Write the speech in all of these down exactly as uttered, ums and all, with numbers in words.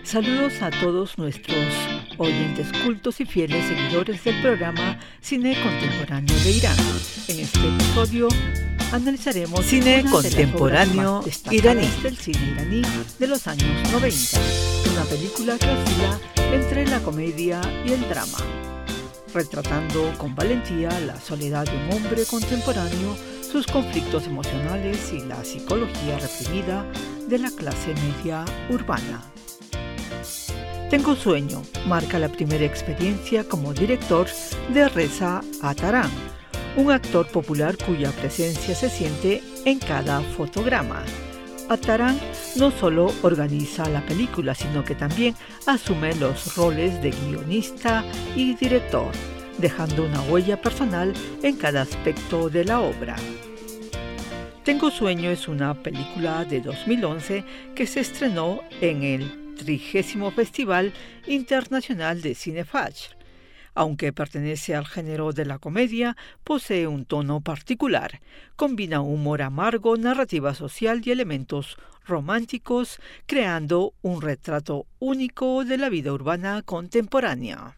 Saludos a todos nuestros oyentes cultos y fieles seguidores del programa Cine Contemporáneo de Irán. En este episodio analizaremos Cine Contemporáneo iraní del cine iraní de los años noventa, una película que oscila entre la comedia y el drama, retratando con valentía la soledad de un hombre contemporáneo, sus conflictos emocionales y la psicología reprimida de la clase media urbana. Tengo sueño marca la primera experiencia como director de Reza Ataran, un actor popular cuya presencia se siente en cada fotograma. Ataran no solo organiza la película, sino que también asume los roles de guionista y director, dejando una huella personal en cada aspecto de la obra. Tengo sueño es una película de dos mil once que se estrenó en el trigésimo Festival Internacional de Cine Fajr. Aunque pertenece al género de la comedia, posee un tono particular. Combina humor amargo, narrativa social y elementos románticos, creando un retrato único de la vida urbana contemporánea.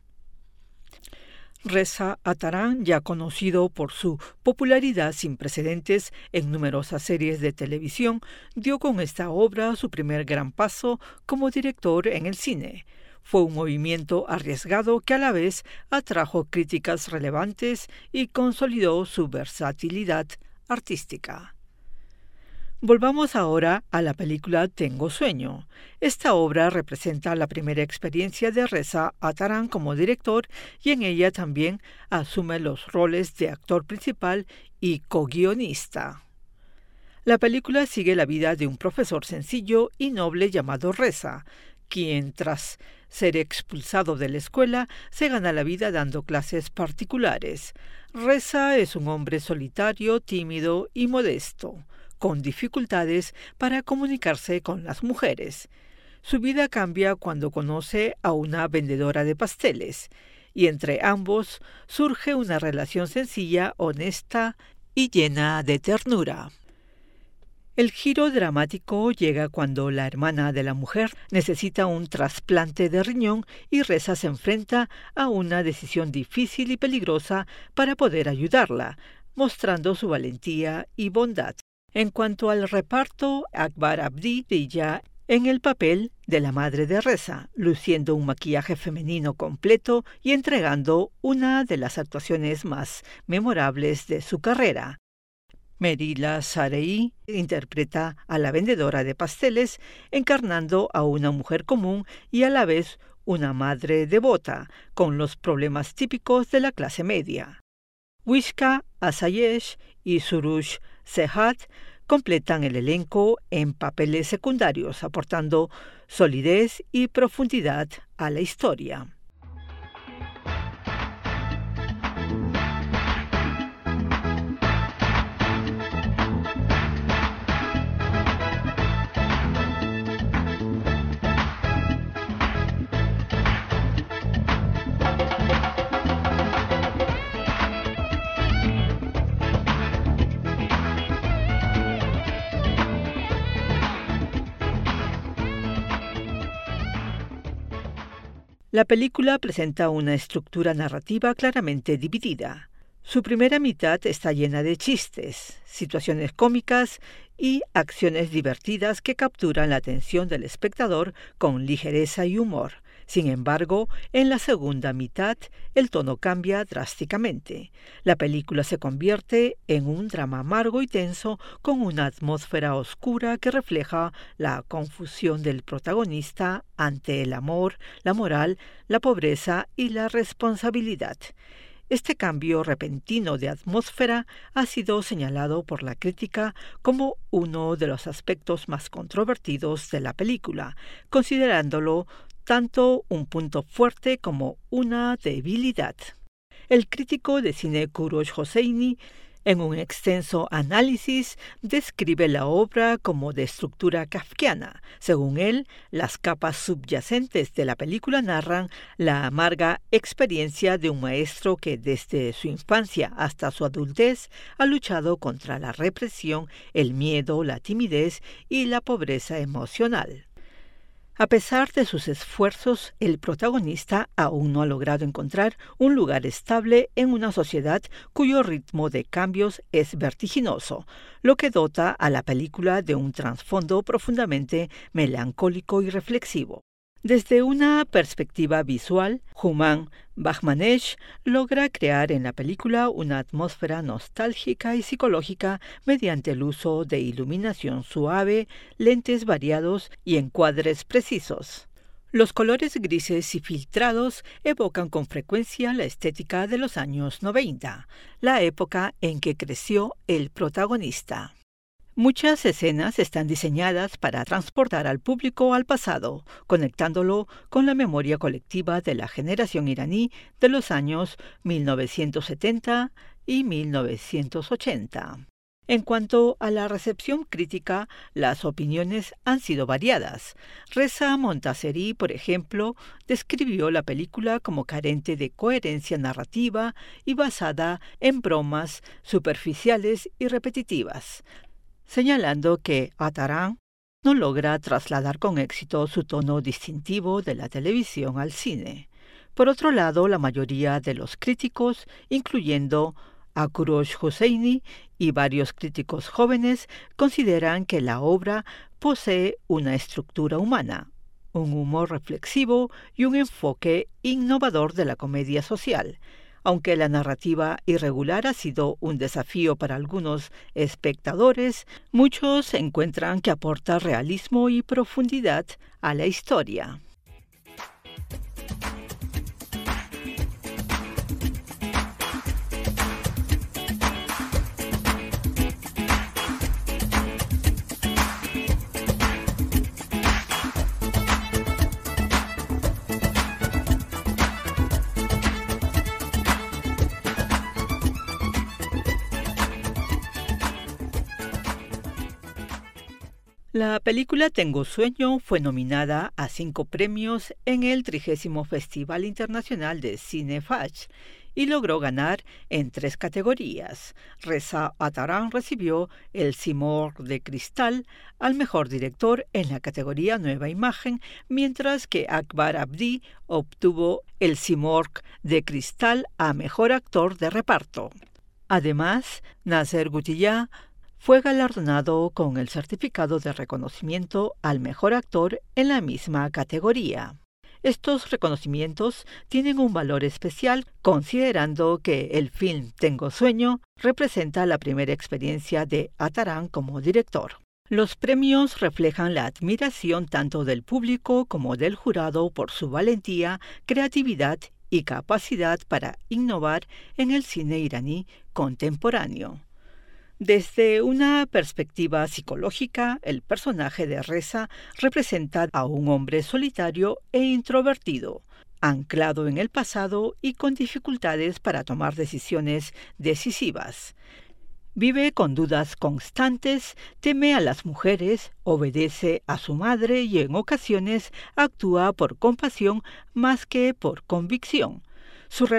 Reza Ataran, ya conocido por su popularidad sin precedentes en numerosas series de televisión, dio con esta obra su primer gran paso como director en el cine. Fue un movimiento arriesgado que a la vez atrajo críticas relevantes y consolidó su versatilidad artística. Volvamos ahora a la película Tengo sueño. Esta obra representa la primera experiencia de Reza Ataran como director y en ella también asume los roles de actor principal y co-guionista. La película sigue la vida de un profesor sencillo y noble llamado Reza, quien tras ser expulsado de la escuela se gana la vida dando clases particulares. Reza es un hombre solitario, tímido y modesto, con dificultades para comunicarse con las mujeres. Su vida cambia cuando conoce a una vendedora de pasteles, y entre ambos surge una relación sencilla, honesta y llena de ternura. El giro dramático llega cuando la hermana de la mujer necesita un trasplante de riñón y Reza se enfrenta a una decisión difícil y peligrosa para poder ayudarla, mostrando su valentía y bondad. En cuanto al reparto, Akbar Abdi brilla en el papel de la madre de Reza, luciendo un maquillaje femenino completo y entregando una de las actuaciones más memorables de su carrera. Merila Sarei interpreta a la vendedora de pasteles, encarnando a una mujer común y a la vez una madre devota, con los problemas típicos de la clase media. Wishka Asayesh y Surush Sehat completan el elenco en papeles secundarios, aportando solidez y profundidad a la historia. La película presenta una estructura narrativa claramente dividida. Su primera mitad está llena de chistes, situaciones cómicas y acciones divertidas que capturan la atención del espectador con ligereza y humor. Sin embargo, en la segunda mitad, el tono cambia drásticamente. La película se convierte en un drama amargo y tenso con una atmósfera oscura que refleja la confusión del protagonista ante el amor, la moral, la pobreza y la responsabilidad. Este cambio repentino de atmósfera ha sido señalado por la crítica como uno de los aspectos más controvertidos de la película, considerándolo tanto un punto fuerte como una debilidad. El crítico de cine Kurosh Hosseini, en un extenso análisis, describe la obra como de estructura kafkiana. Según él, las capas subyacentes de la película narran la amarga experiencia de un maestro que desde su infancia hasta su adultez ha luchado contra la represión, el miedo, la timidez y la pobreza emocional. A pesar de sus esfuerzos, el protagonista aún no ha logrado encontrar un lugar estable en una sociedad cuyo ritmo de cambios es vertiginoso, lo que dota a la película de un trasfondo profundamente melancólico y reflexivo. Desde una perspectiva visual, Human Bahmanesh logra crear en la película una atmósfera nostálgica y psicológica mediante el uso de iluminación suave, lentes variados y encuadres precisos. Los colores grises y filtrados evocan con frecuencia la estética de los años noventa, la época en que creció el protagonista. Muchas escenas están diseñadas para transportar al público al pasado, conectándolo con la memoria colectiva de la generación iraní de los años mil novecientos setenta y mil novecientos ochenta. En cuanto a la recepción crítica, las opiniones han sido variadas. Reza Montasseri, por ejemplo, describió la película como carente de coherencia narrativa y basada en bromas superficiales y repetitivas, señalando que Ataran no logra trasladar con éxito su tono distintivo de la televisión al cine. Por otro lado, la mayoría de los críticos, incluyendo a Kurosh Hosseini y varios críticos jóvenes, consideran que la obra posee una estructura humana, un humor reflexivo y un enfoque innovador de la comedia social. Aunque la narrativa irregular ha sido un desafío para algunos espectadores, muchos encuentran que aporta realismo y profundidad a la historia. La película Tengo Sueño fue nominada a cinco premios en el trigésimo Festival Internacional de Cine Fajr y logró ganar en tres categorías. Reza Ataran recibió el Simorgh de Cristal al mejor director en la categoría Nueva Imagen, mientras que Akbar Abdi obtuvo el Simorgh de Cristal a mejor actor de reparto. Además, Naser Gutiyah fue galardonado con el certificado de reconocimiento al mejor actor en la misma categoría. Estos reconocimientos tienen un valor especial considerando que el film Tengo Sueño representa la primera experiencia de Ataran como director. Los premios reflejan la admiración tanto del público como del jurado por su valentía, creatividad y capacidad para innovar en el cine iraní contemporáneo. Desde una perspectiva psicológica, el personaje de Reza representa a un hombre solitario e introvertido, anclado en el pasado y con dificultades para tomar decisiones decisivas. Vive con dudas constantes, teme a las mujeres, obedece a su madre y en ocasiones actúa por compasión más que por convicción. Su